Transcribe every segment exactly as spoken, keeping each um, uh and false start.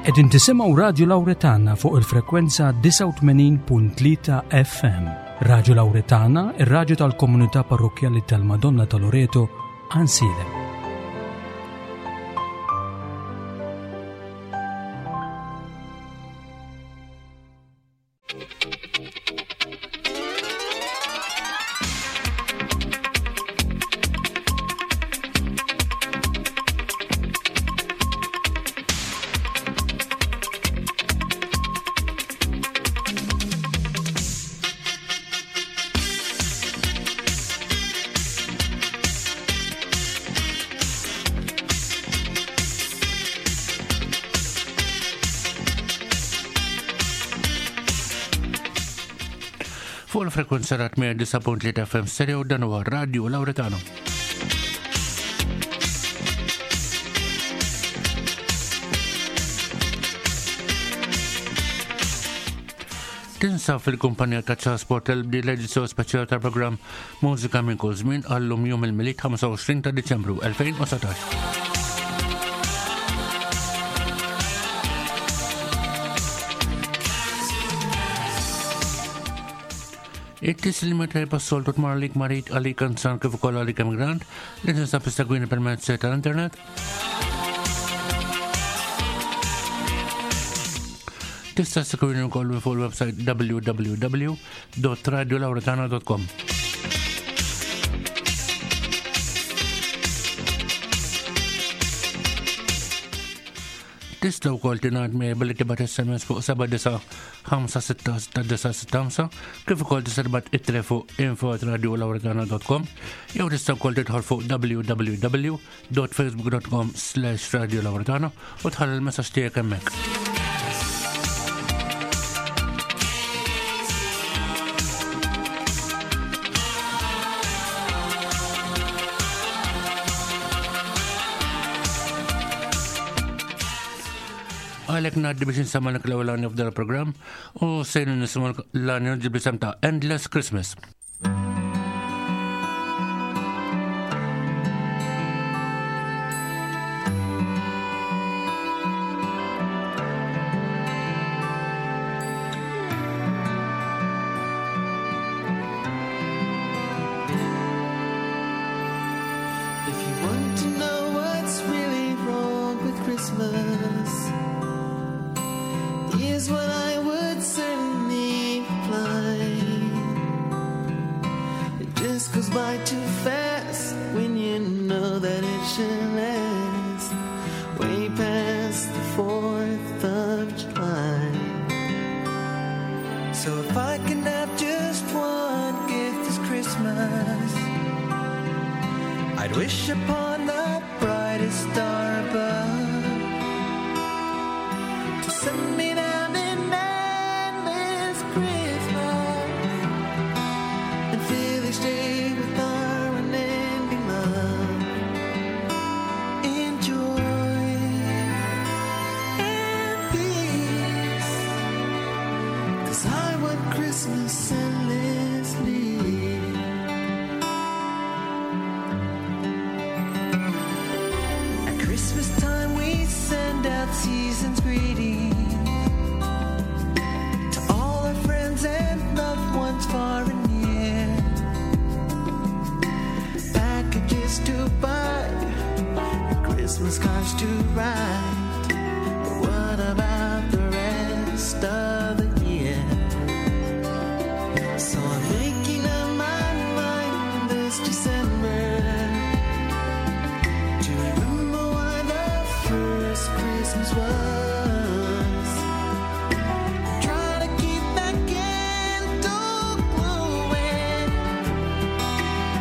Qegħdin tisimgħu Radju Lawretana fuq il-frekwenza tisa' u tmenin punt tlieta F M. Radju Lawretana, ir-radju tal-Komunità Parrokjali tal-Madonna ta' Loreto, Ansilem. Fuq il-frekwenza rat mija disa' punt tlieta F M stereo dan huwa Radju Lawretana. Tinsa fil-kumpanija ta' Ċasport l-bdi l-edizzjoni speċjali tal-programm Mużika minn kull żmien għallum jum il-Milied ħamsa u għoxrin ta' Diċembru elfejn u satax. It-tislim tajba s-soltu tmar lik marit għalik kanzan kif ukoll għalik emigrant li tinsab tistagwini permezz tal-internet. Tista' segwini wkoll fuq il-website w w w dot radio lawretana dot com. Tista' wkoll tingħad mi billi tibgħat S M S fuq seba' disa' ħamsa sitta sitta disa' sitta ħamsa kif ukoll tista' tibgħat ittre fuq info at radio lawretana dot com jew tista' wkoll tidħol fuq w w w dot facebook dot com slash radio lawretana u tħalli l-messaġġ tiegħek hemmhekk. Għalek naddi biex nsamma l ewwel f'dal program u sejnu nisimgħu l-għani ġibli ta' Endless Christmas.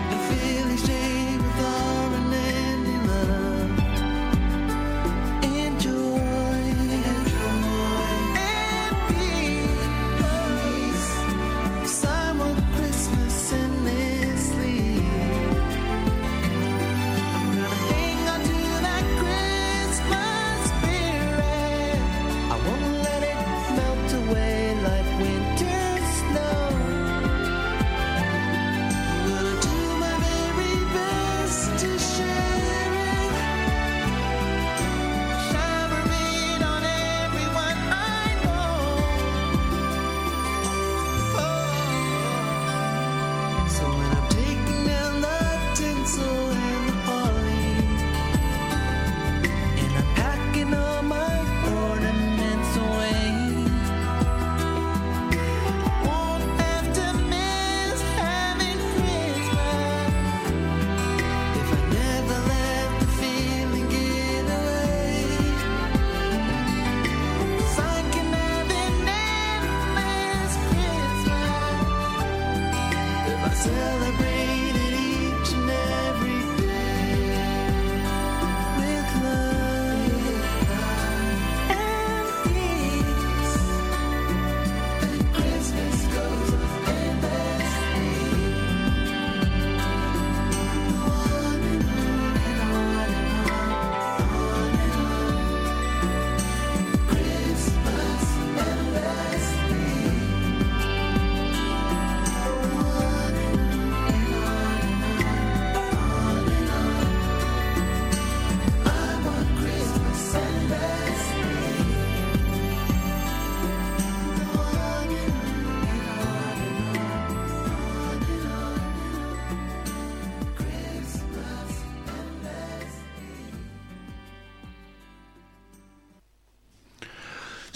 In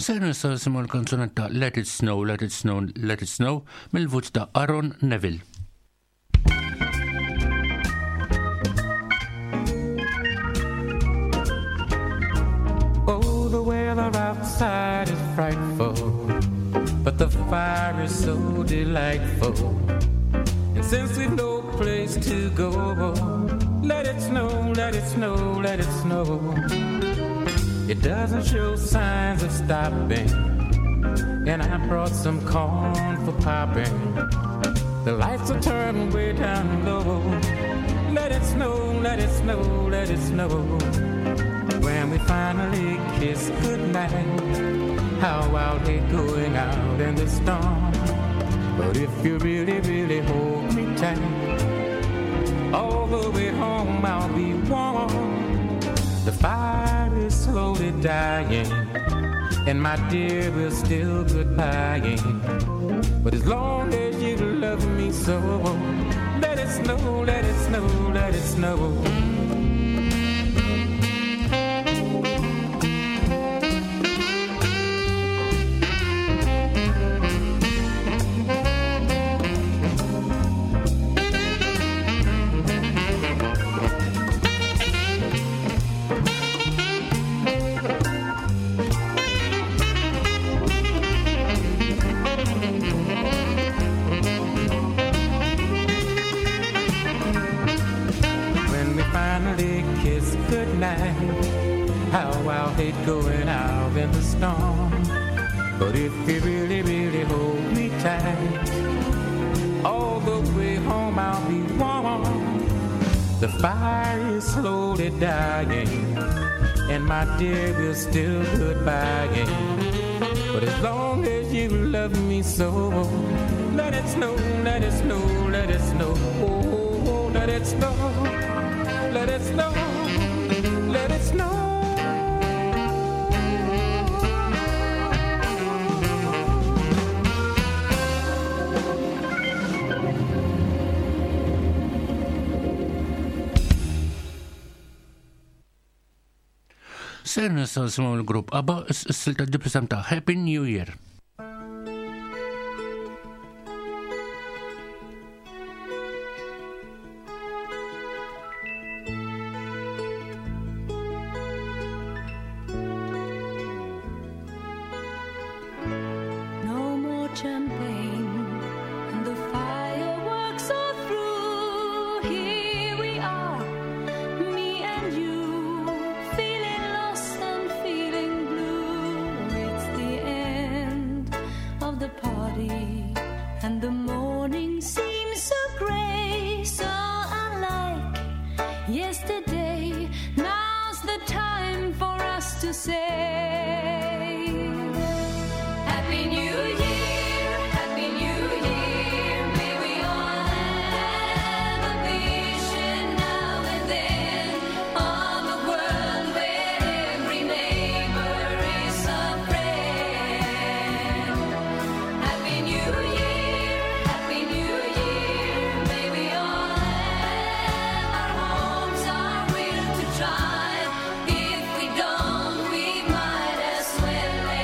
Se nisa nisimaw l-kanzunetta Let It Snow, Let It Snow, Let It Snow mill-vuċ ta' Aaron Neville. Oh, the weather outside is frightful, but the fire is so delightful. And since we've no place to go, let it snow, let it snow, let it snow. It doesn't show signs of stopping, and I brought some corn for popping. The lights are turned way down low. Let it snow, let it snow, let it snow. When we finally kiss goodnight, how I'll hate going out in the storm. But if you really, really hold me tight, all the way home I'll be warm. The fire is slowly dying, and my dear, we're still goodbying. But as long as you love me so, let it snow, let it snow, let it snow. How I'll hate going out in the storm. But if you really, really hold me tight, all the way home I'll be warm. The fire is slowly dying, and my dear, we're still goodbying. But as long as you love me so, let it snow, let it snow, let it snow. Oh, let it snow, let it snow. Let it snow. Se nisa nisimaw l-grupp ABBA s-silta ġibrisam ta' Happy New Year. If we don't, we might as well.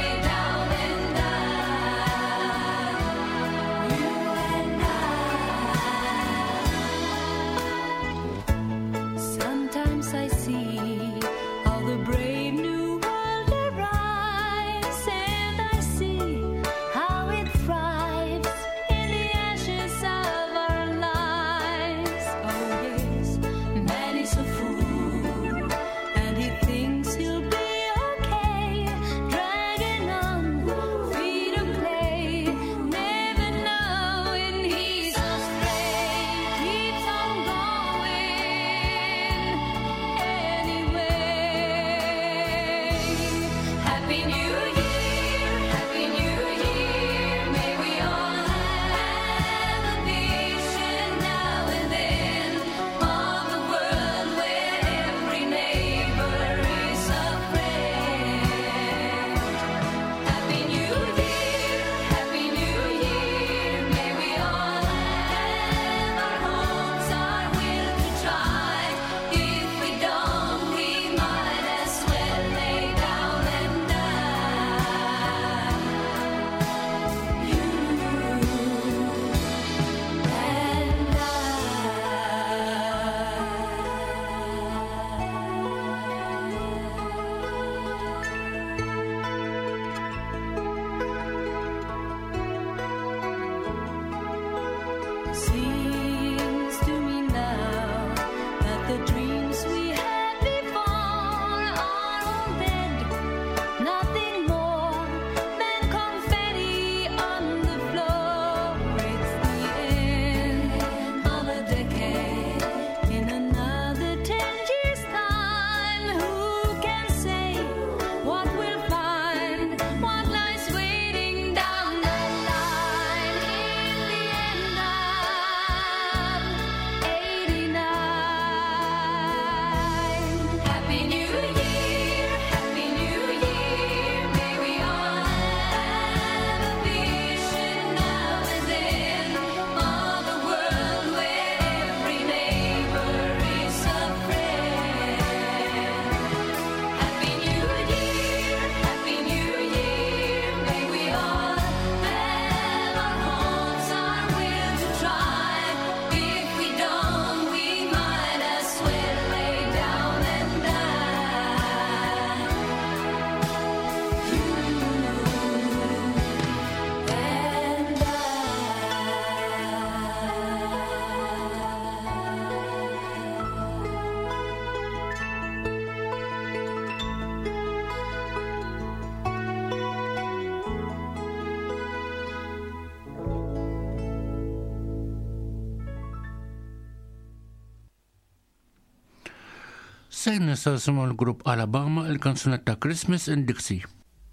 Issa nisa simu l-grupp Alabama il-kanzunetta Christmas in Dixie.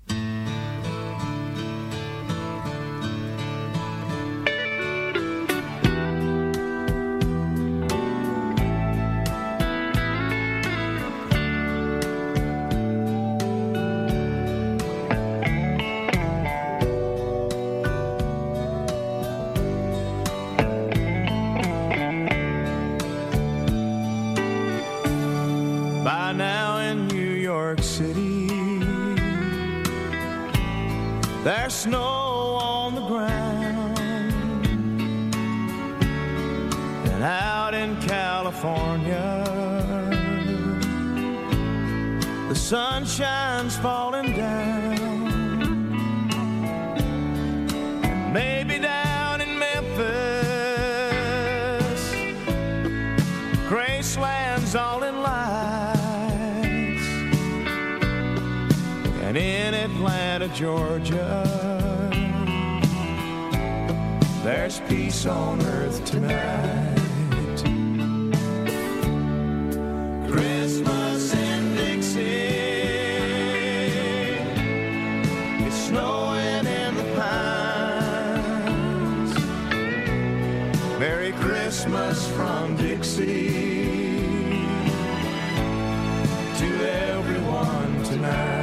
There's snow on the ground, and out in California, the sunshine's falling down. Maybe down in Memphis, Graceland's all in lights, and in Atlanta, Georgia, there's peace on earth tonight. Christmas in Dixie, it's snowing in the pines. Merry Christmas from Dixie to everyone tonight.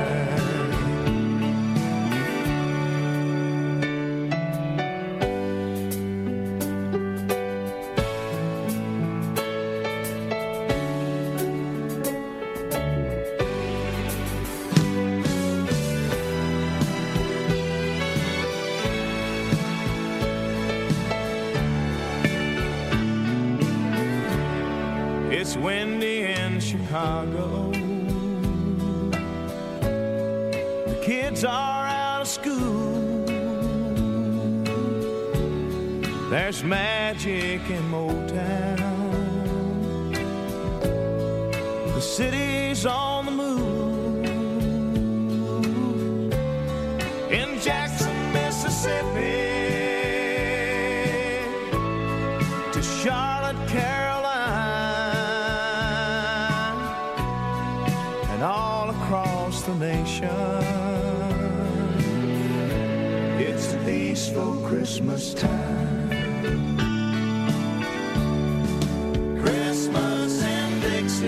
It's windy in Chicago. The kids are out of school. There's magic in Motown. The city's on the move. In Jackson, Mississippi, to Charlotte, Carolina, and all across the nation, it's the peaceful Christmas time. Christmas in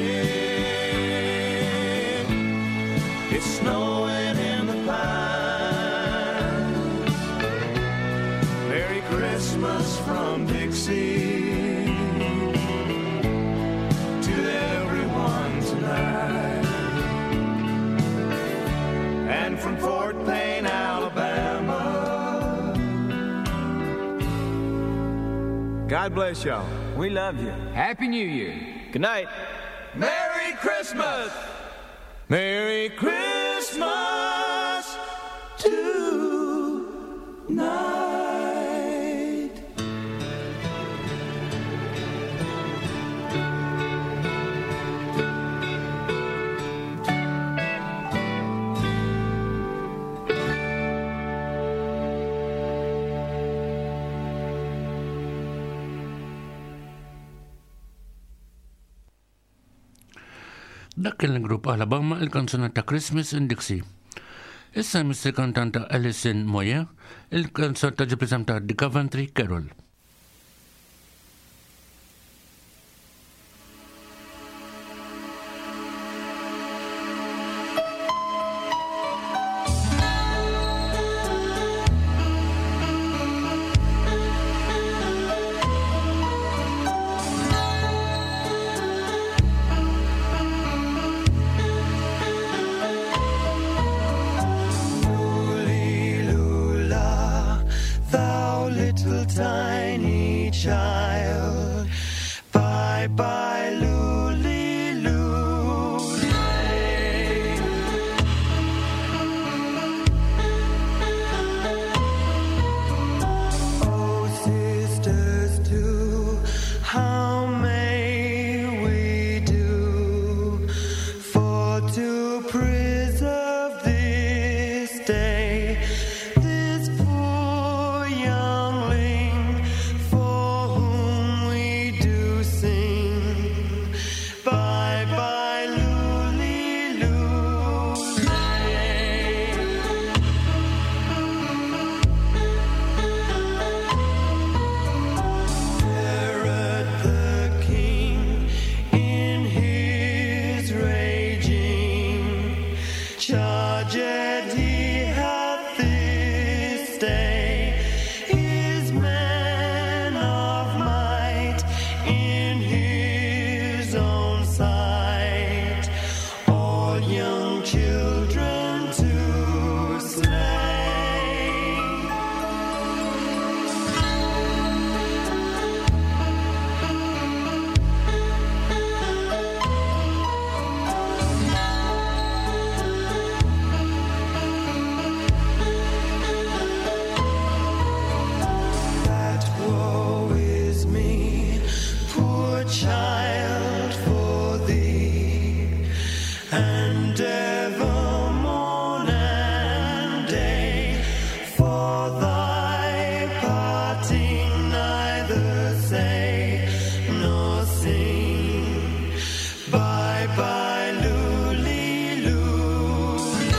Dixie, it's snowing in the pines. Merry Christmas from Dixie to everyone tonight. And from Fort Payne, Alabama, God bless y'all. We love you. Happy New Year. Good night. Merry Christmas. Merry Christmas tonight. Dak il-grupp Alabama il-kanzunetta Christmas in Dixie. Issa mister kantanta Alison Moyer, il-kanzunetta ġipreżenta di Coventry Carol. Time charged he hath this day his man of might in his own sight, all young children to slay. That woe is me, poor child, for thee, and ever morn and day for thy parting neither say nor sing. Bye bye, Luli Lulay.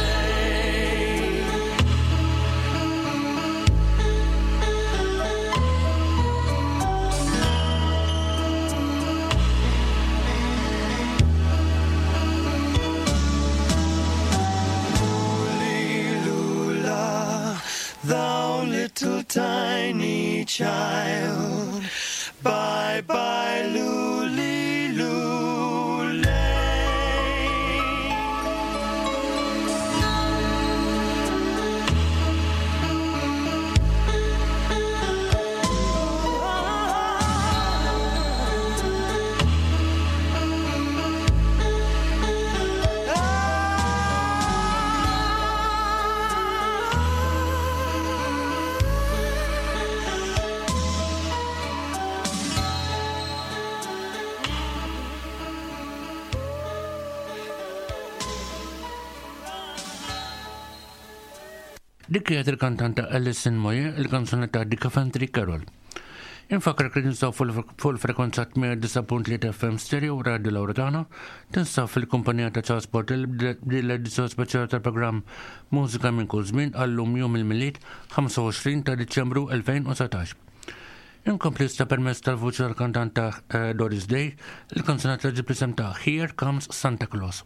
Lula, thou little tiny child, bye bye, Luli Lulay. Dik kienet il-kantanta Alison Moyer, il-kanzuna ta' The Coventry Carol. Infakar kien nistaw full frekwenza tmija punt tliet F M stereo u Radio Lauretana, tinstaw fil-kumpanija ta' Charles Portel b'dil-edizzjoni speċjali tal-programm Mużika minn kull żmien għallum jum il-Miliet ħamsa u għoxrin ta' Diċembru elfejn u satax. Inkompli sta permezz tal-vuċi tal-kantanta Doris Day, il-kanzuna ta' ġiblisem ta' Here Comes Santa Claus.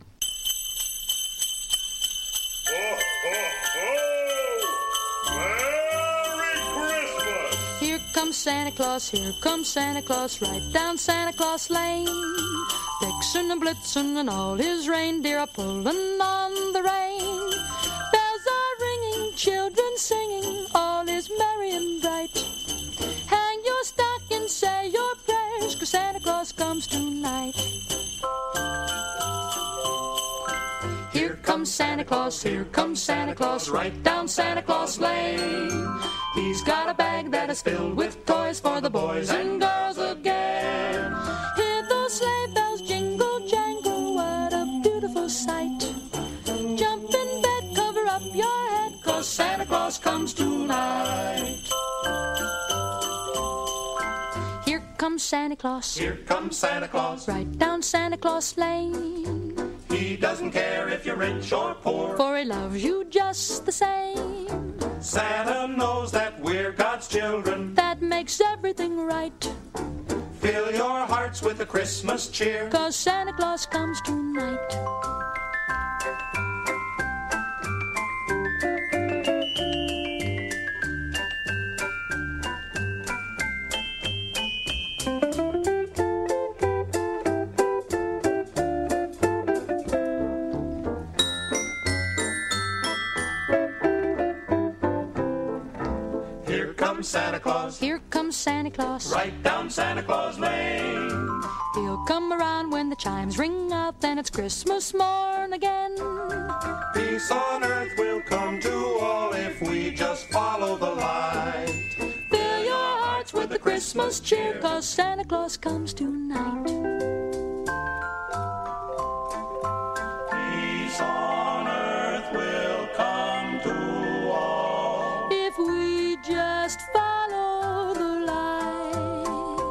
Here comes Santa Claus, here comes Santa Claus, right down Santa Claus Lane. Vixen and Blitzen and all his reindeer are pulling on the rein. Bells are ringing, children singing, all is merry and bright. Hang your stocking, say your prayers, 'cause Santa Claus comes tonight. Here comes Santa Claus, here comes Santa Claus, right down Santa Claus Lane. He's got a bag that is filled with toys for the boys and girls again. Hear those sleigh bells jingle, jangle, what a beautiful sight. Jump in bed, cover up your head, 'cause Santa Claus comes tonight. Here comes Santa Claus, Here comes Santa Claus. right down Santa Claus Lane. He doesn't care if you're rich or poor. For he loves you just the same. Santa knows that we're God's children. That makes everything right, Fill your hearts with a Christmas cheer. 'cause Santa Claus comes tonight. Here comes Santa Claus. Here comes Santa Claus. Right down Santa Claus Lane. He'll come around when the chimes ring out, then it's Christmas morn again. Peace on earth will come to all if we just follow the light. Fill your hearts with the Christmas cheer, 'cause Santa Claus comes tonight. Peace on earth will come to all if we just follow the light.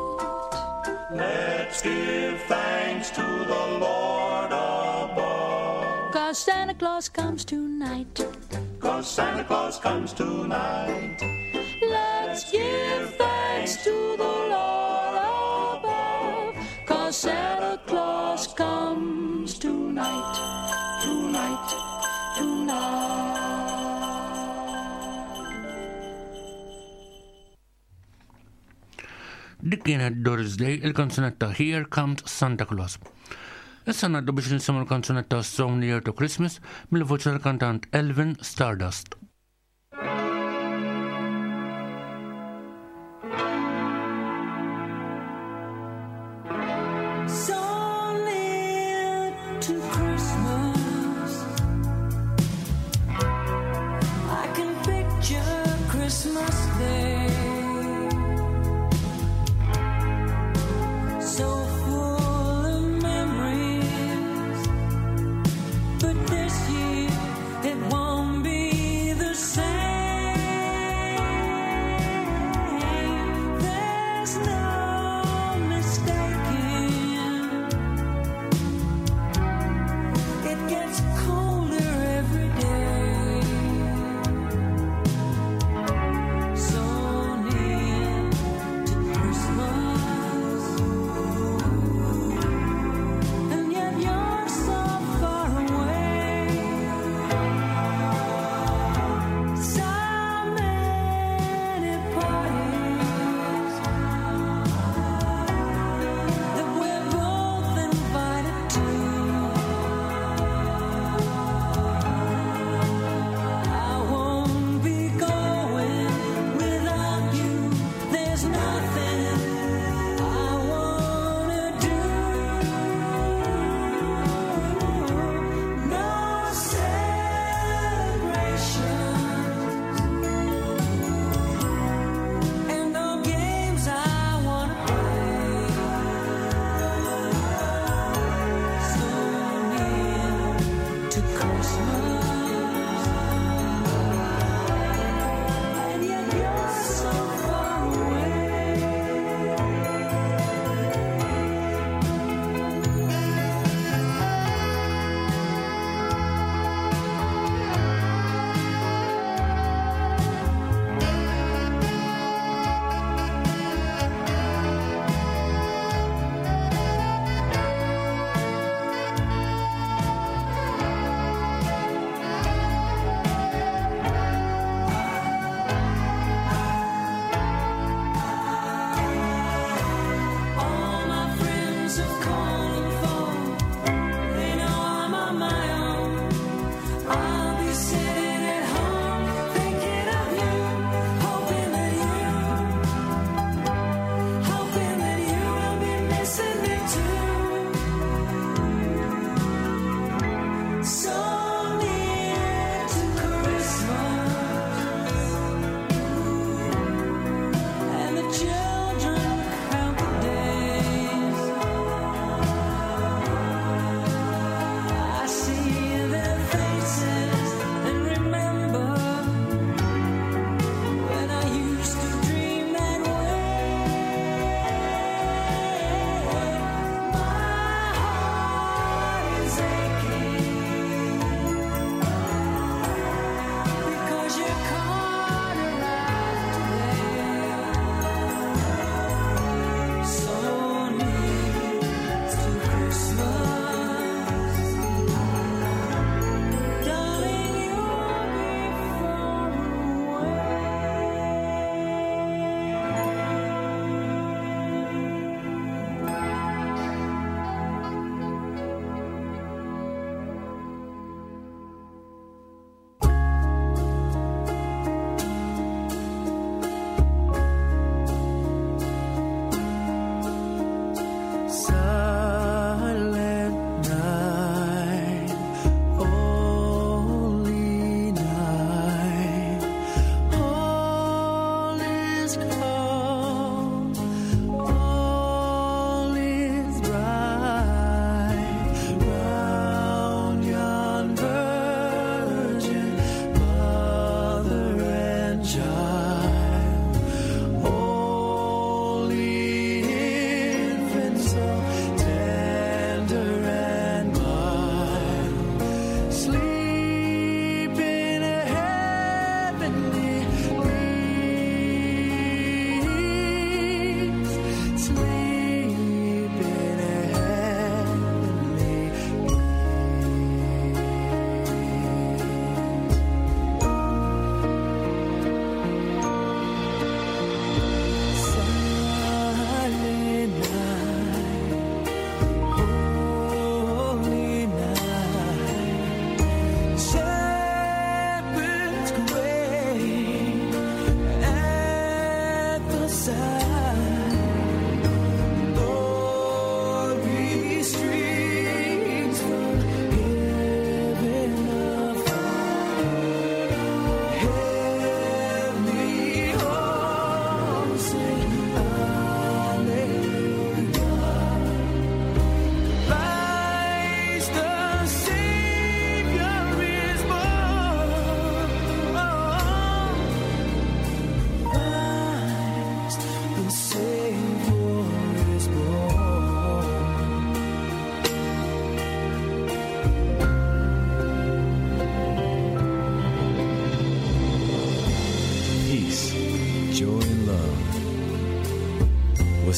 Let's give thanks to the Lord above. 'Cause Santa Claus comes tonight. 'Cause Santa Claus comes tonight. Let's give thanks to the Lord above, 'cause Santa Claus comes tonight, tonight, tonight. dik kienet Doris Day, il-kanzunetta Here Comes Santa Claus. Issa naddu biex nisimu l-kanzunetta So Near to Christmas mill-voċi tal-kantant Elvin Stardust.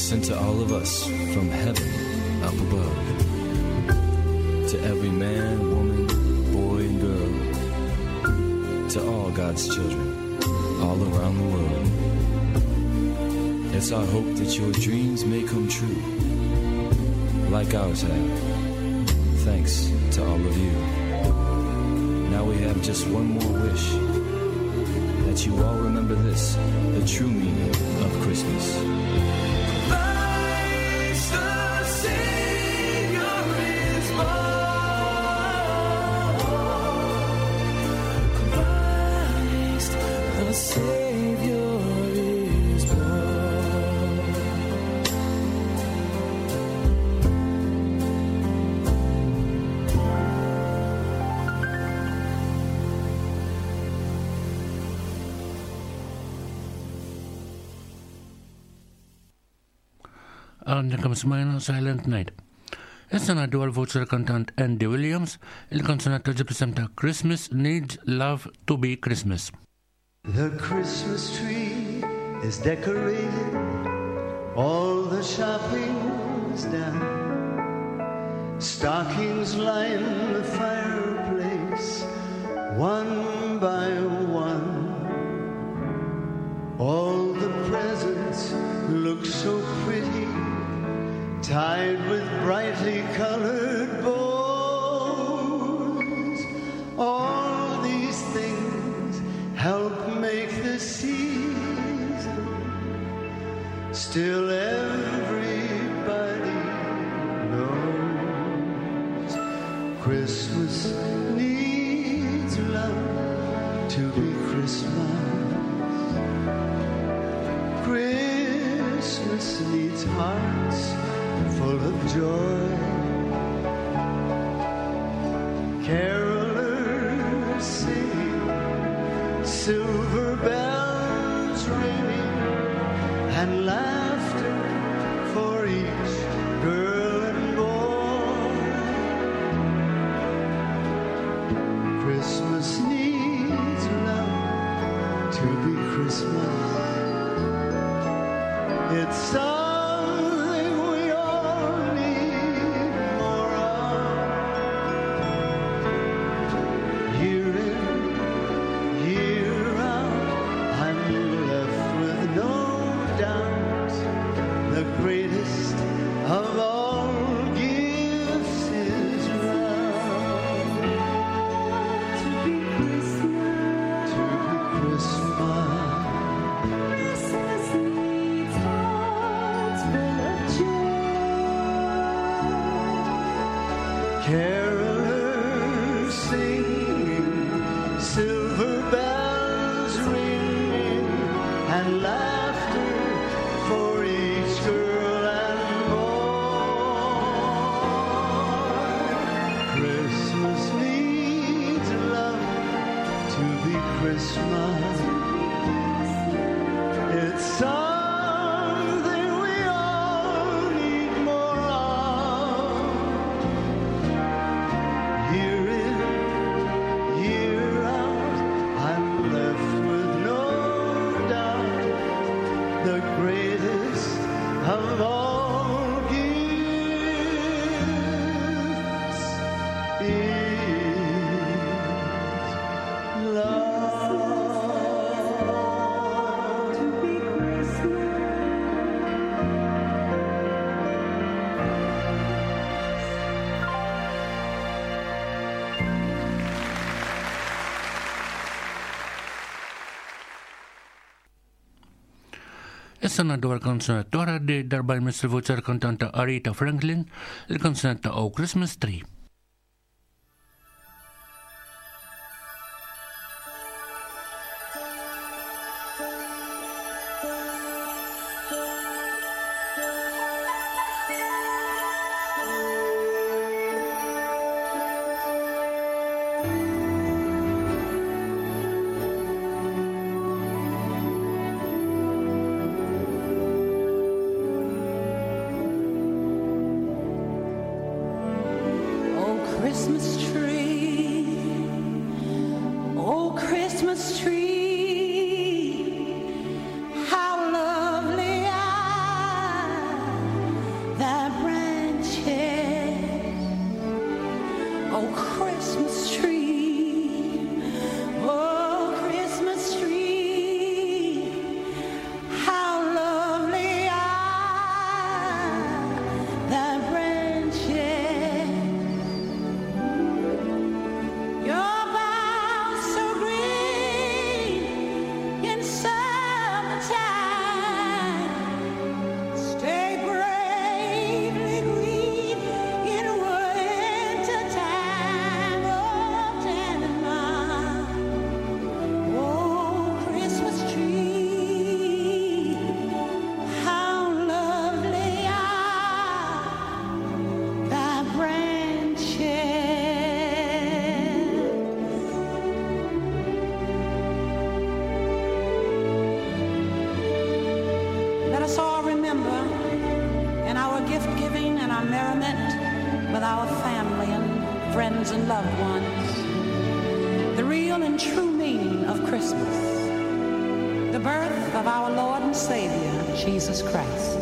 sent to all of us from heaven up above, to every man, woman, boy, and girl, to all God's children all around the world. It's our hope that your dreams may come true, like ours have, thanks to all of you. Now we have just one more wish, that you all remember this, the true meaning of Christmas. Christ the Savior is born. Christ the Savior is born. Għandek smajna Silent Night. Issa naddu għal-voċi kantant Andy Williams, il-kanzunetta ġibisem ta' Christmas Needs Love to be Christmas. The Christmas tree is decorated, all the shopping's done. Stockings line the fireplace, one by one. All the presents look so pretty, tied with brightly colored bows. All these things help make the season. Still everybody knows Christmas needs love to be Christmas. Christmas needs hearts full of joy. Carolers singing, silver bells ringing, and laughter for each girl and boy. Christmas needs love to be Christmas. It's something we all need more of. Year in, year out, I'm left with no doubt the greatest of all gifts is love. To be Christmas, to be Christmas. Carolers singing, silver bells ringing, and laughter for each girl and boy. Christmas needs love to be Christmas. It's something we all need more of. Year in, year out, I'm left with no doubt the greatest of all gifts is love. To be Christmas. Issa naddu għal-kanzunet toħra di darba jmiss il-voċer kantanta Aretha Franklin, il-kanzunet ta' Oh Christmas Tree. Christmas tree, oh Christmas tree, how lovely I our family and friends and loved ones the real and true meaning of Christmas, the birth of our Lord and Savior, Jesus Christ.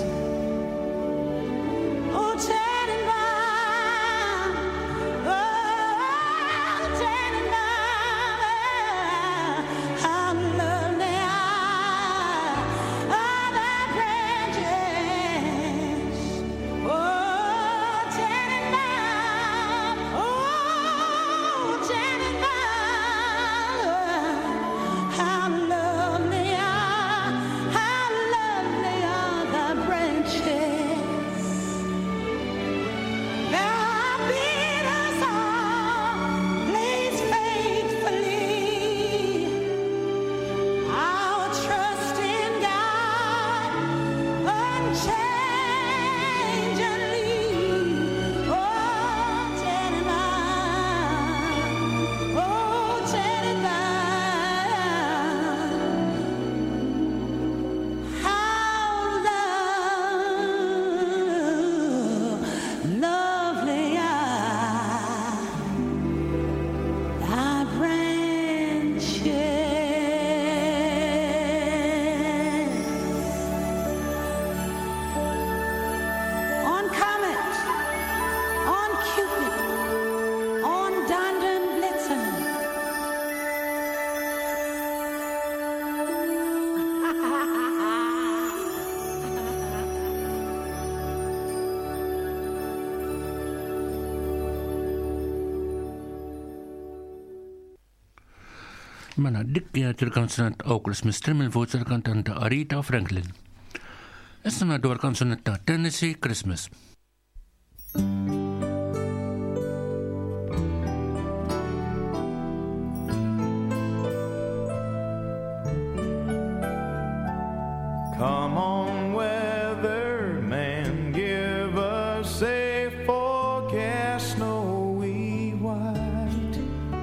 Mela, dik kienet il-kanzunet All Christmas Tree mill-voċi tal-kantanta Aretha Franklin. Issa ngħaddu għall-kanzunet ta' Tennessee Christmas. Come on, weatherman, give us a forecast snowy white.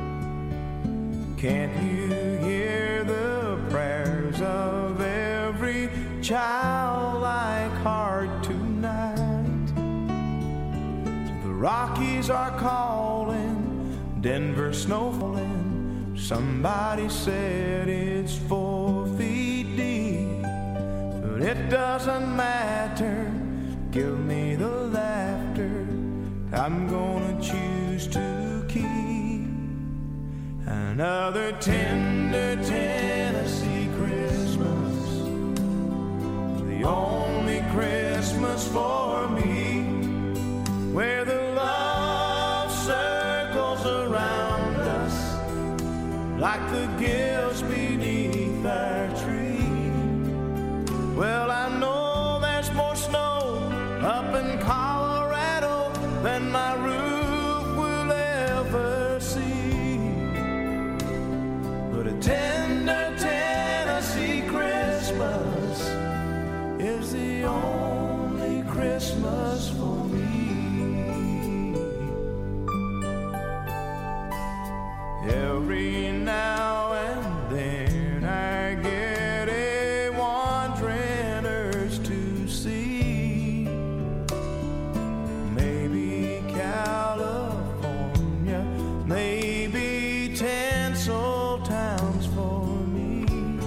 Can't you hear the prayers of every childlike heart tonight? The Rockies are calling, Denver snow falling. Somebody said it's four feet deep, but it doesn't matter. Give me the laughter. I'm gonna choose to keep another tender Tennessee Christmas, the only Christmas for me, where the love circles around us like the gifts beneath our tree. Well, I know there's more snow up in Colorado than my roof will ever see, but a tender Tennessee Christmas is the only Christmas for me. Every now and then I get a wandering urge to see maybe California, maybe tinsel towns for me.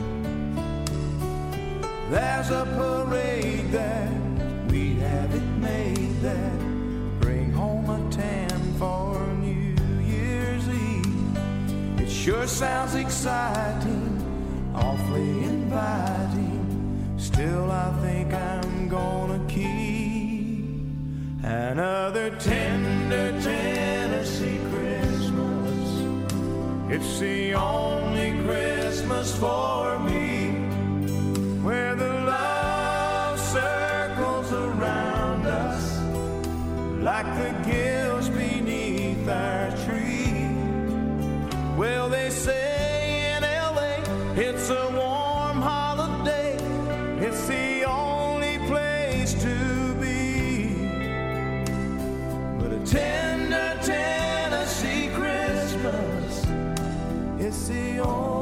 There's a parade that we have it made that bring home a tan for New Year's Eve. It sure sounds exciting, awfully inviting. Still I think I'm gonna keep another tender Tennessee Christmas. It's the only Christmas for me, where the love circles around us like the gills beneath our tree. Well, they say in L A it's a warm holiday. It's the only place to be, but a tender Tennessee Christmas, it's the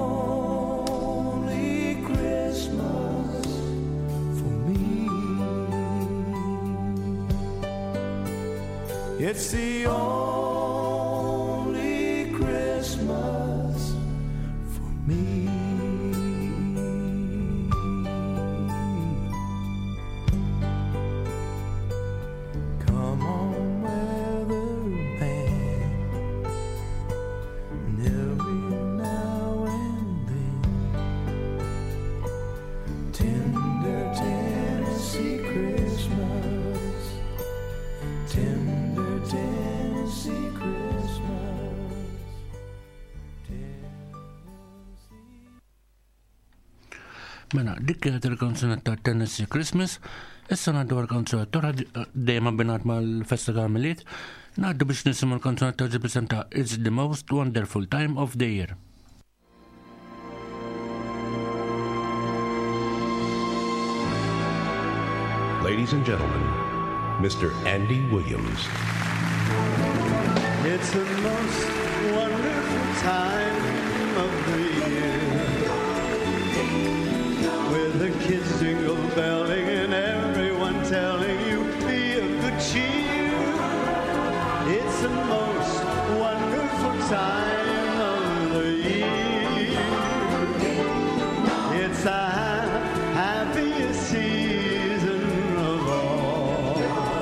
only Christmas for me. It's the only Christmas for me. Come on, weatherman, and every now and then, tender Tennessee Christmas, tender Tennessee Christmas, Tennessee. Mena, dik kienet il-kanzunet ta' Tennessee Christmas, issa naddu għal-kanzunet tora dejma binat mal-Festa Karmeliet, naddu biex nisimu l-kanzunet ta' ġibisem ta' It's the Most Wonderful Time of the Year. Ladies and gentlemen, Mister Andy Williams. It's the most wonderful time of the year, with the kids jingle belling and everyone telling you be of good cheer. It's the most wonderful time of the year. It's the happiest season of all,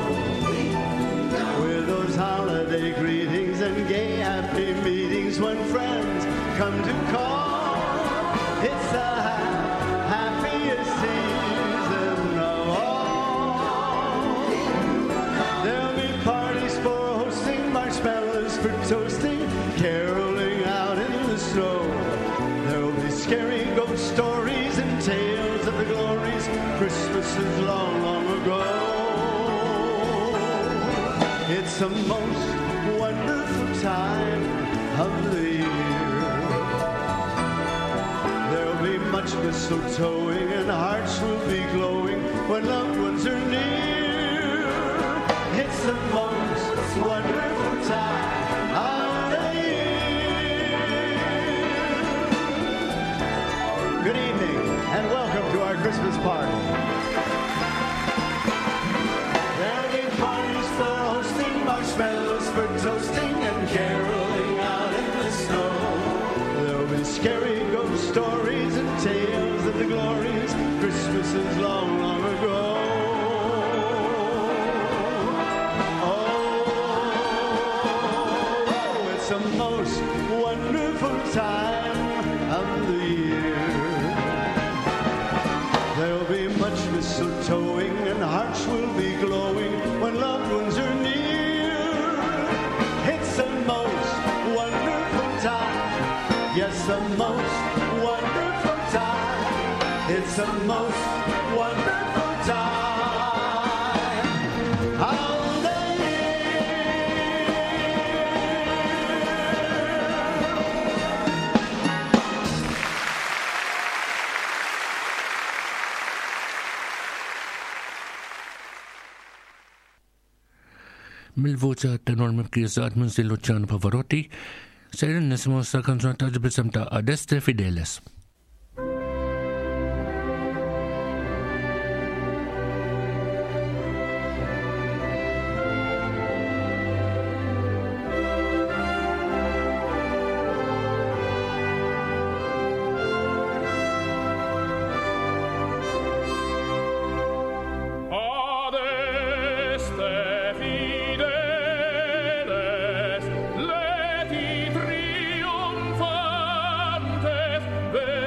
with those holiday greetings and gay happy meetings when friends come to call. It's the happiest season of all. There'll be parties for hosting, marshmallows for toasting, caroling out in the snow. There'll be scary ghost stories and tales of the glories Christmases long, long ago. It's the most wonderful time of the year. There'll be much mistletoeing and hearts will be glowing when loved ones are near. It's the most wonderful time of the year. Good evening and welcome to our Christmas party. There'll be parties for hosting, marshmallows for toasting, and caroling out in the snow. There'll be scary ghost stories and tales of the glories Christmases long, long ago. Oh, it's the most wonderful time of the year. There'll be much mistletoeing and hearts will be glowing when loved ones are near. It's the most wonderful time. Yes, the most wonderful time. It's the most wonderful time of the Mil-voċa tenor mibkizat minn Sil Luciano Pavarotti, sejrin nisimu sa' kanzunetta ġibisem ta' Adeste Fideles. Fideles, leti trionfantes,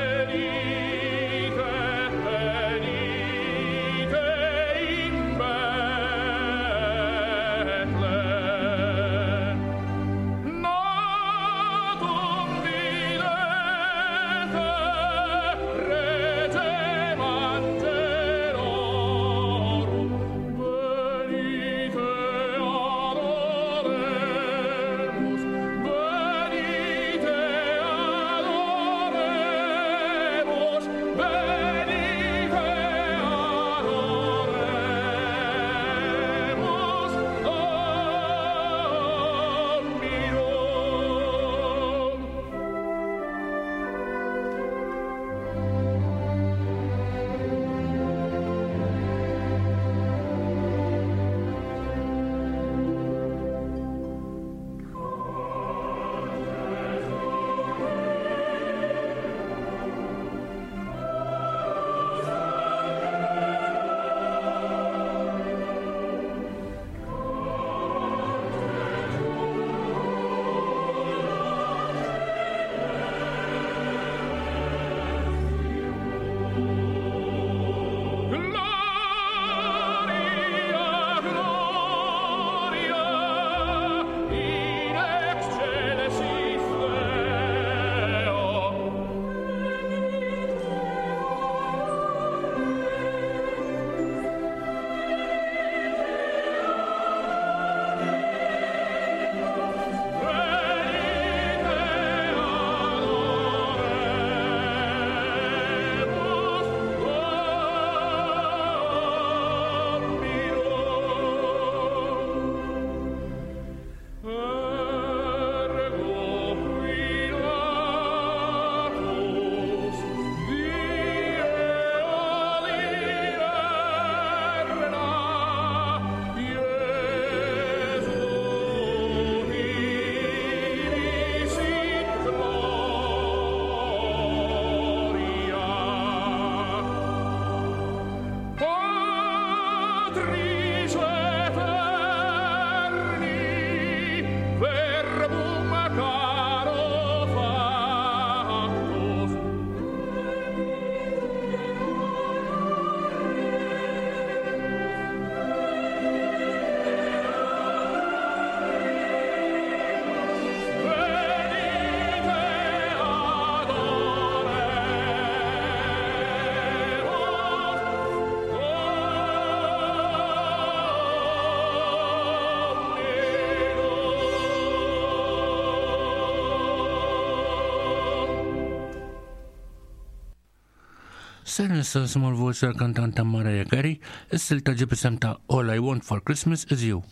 Sen issa small voice kantanta Mariah Carey, is-silta ġib isem ta' All I Want for Christmas Is You.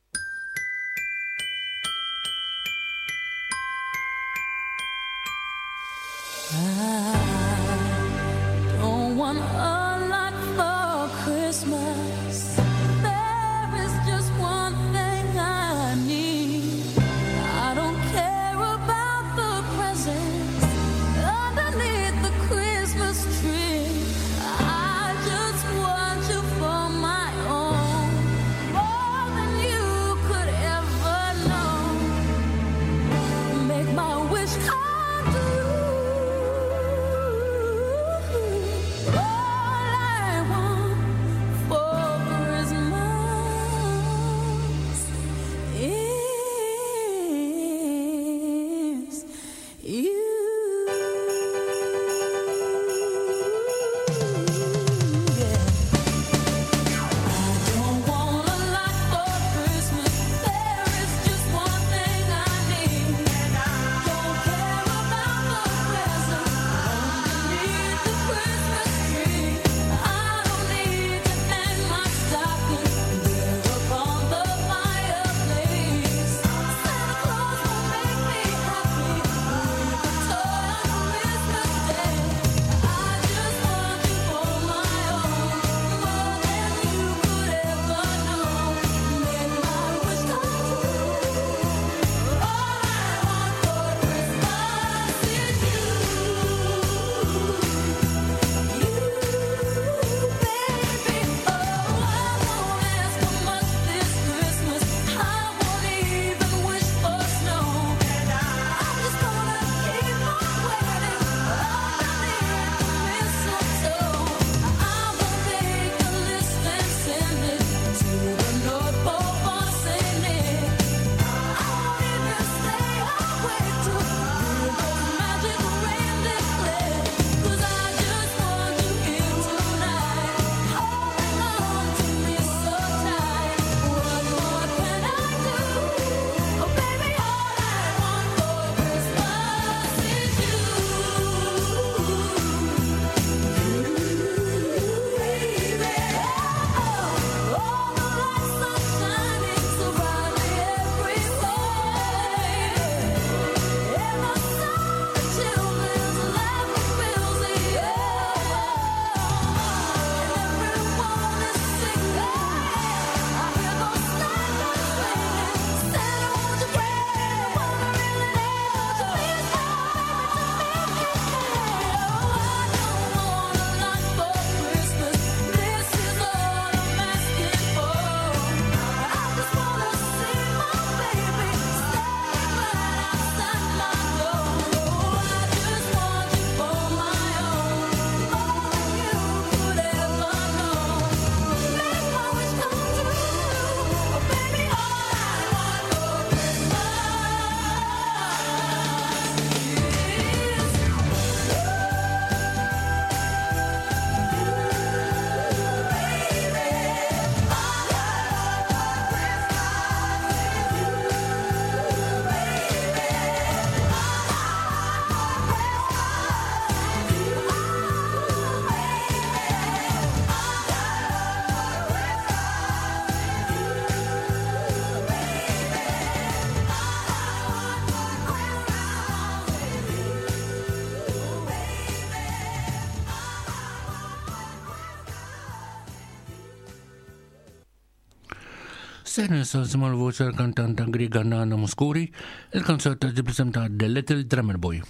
Sen issa nisimaw l-voċa l-kantanta Griega Nana Muskuri, il-kanzot ta' ġiblisem ta' The Little Drummer Boy.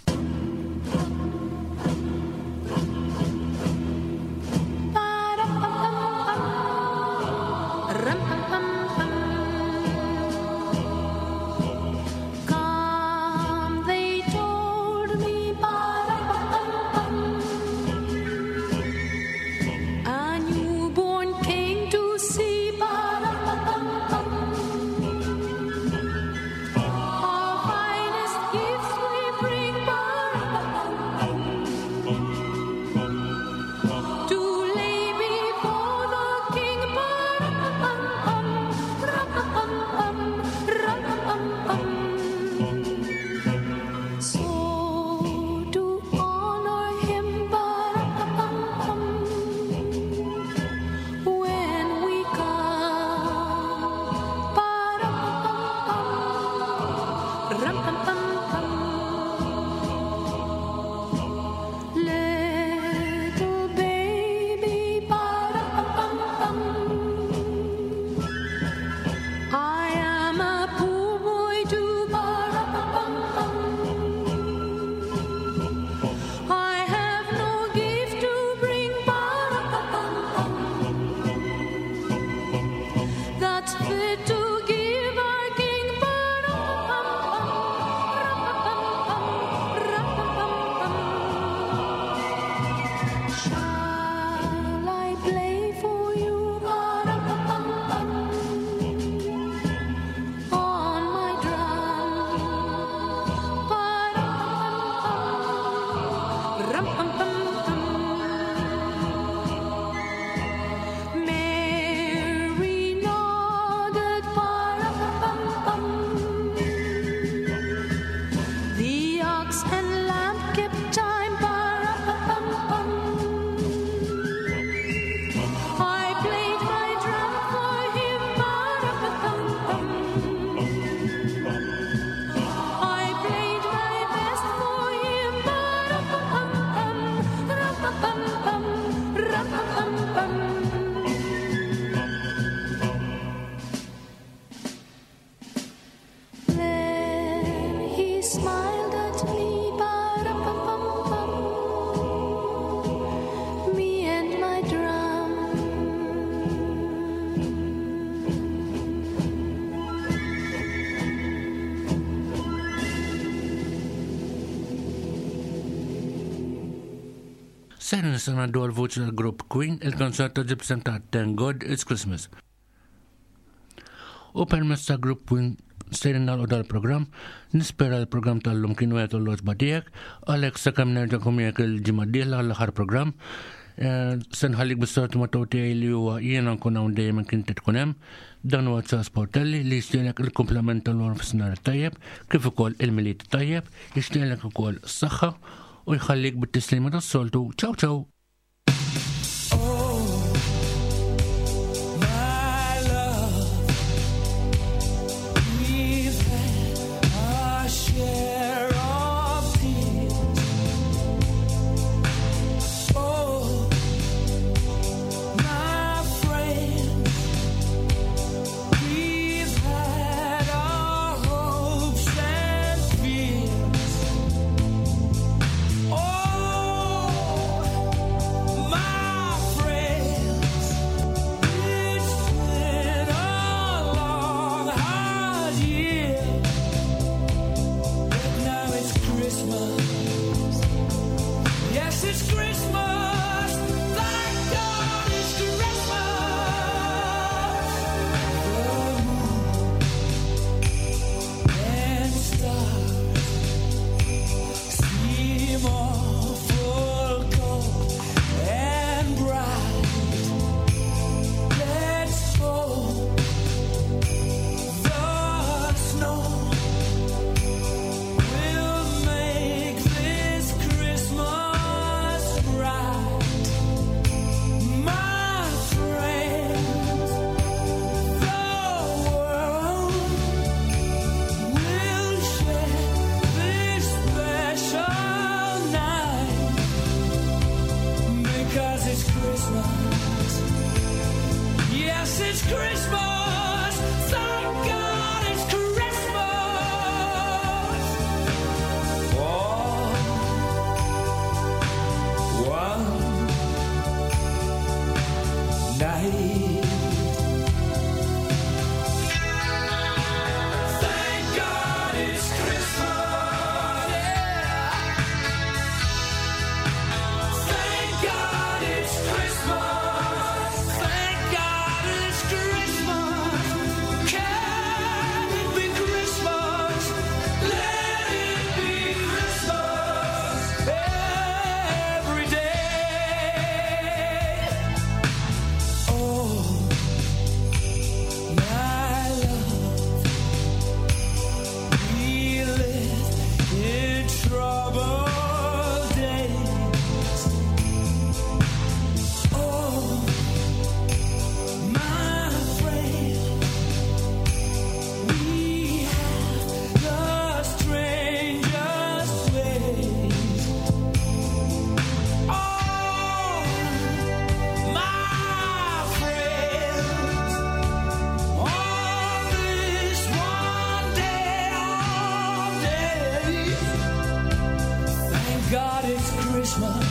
Finest gifts we bring by. Ser nisana dwar voċi tal-grupp Queen il-konsert ta' ġibsem ta' Thank God It's Christmas. U permess ta' grupp Queen sejrin nagħlqu dal-programm, nispera l-programm tal-lum kienu għetu l-loġba tiegħek, għalhekk sakemm nerġakom jekk il-ġimgħa d-dieħla għall-aħħar programm. Se nħallik bis-sortu ma' tiegħi li huwa jiena nkun hawn dejjem kien tkun hemm, dan huwa Ċas Portelli li jixtieqlek il-kumplament tal-wara f'sinar tajjeb, kif ukoll il-miliet tajjeb, jixtieqlek ukoll s-saħħa u jħallik bit-tislima tas-soltu. Ciao ciao. God, it's Christmas.